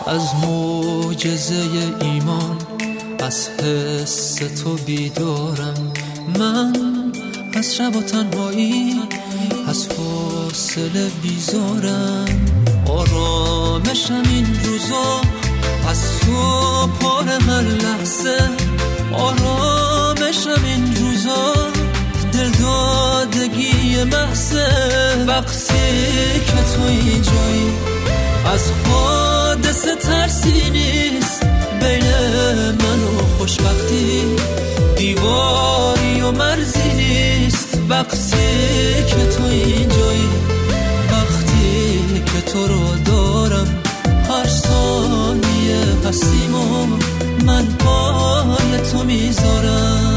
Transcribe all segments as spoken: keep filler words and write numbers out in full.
از معجزه ایمان، از حس تو بیدارم. من از شب و تنهایی، از فاصله بیزارم. آرامشم این روزا از تو پر هر لحظه. آرامشم این روزا دل دادگی محضه. وقتی که تو اینجایی از حادثه ترسی نیست. بین من و خوشبختی دیواری و مرزی نیست. وقتی که تو اینجایی، وقتی که تو رو دارم، هر ثانیه هستیم و من پای تو میذارم.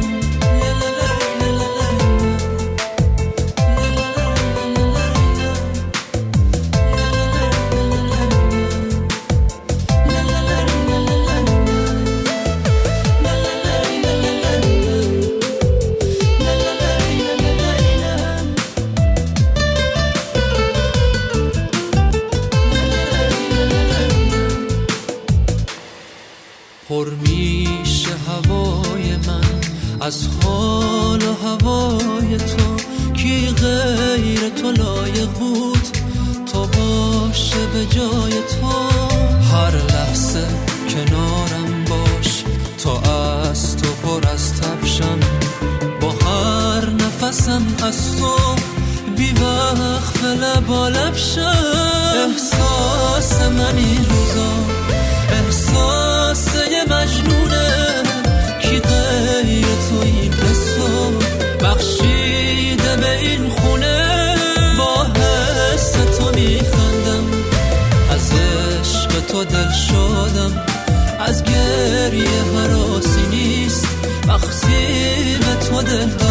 پر میشه هوای من از حال و هوای تو. کی غیر تو لایق بود تو باشه به جای تو. هر لحظه کنارم باش، تو از تو پر از تبشم. با هر نفسم از تو بی وقت لبا لب شم. احساس من این روزا احساس یه مجنونه. کی غیر تو این حسو بخشیده به این خونه. با حس تو میخندم، از عشق تو دل شدم. از گریه هراسی نیست وقتی به تو دل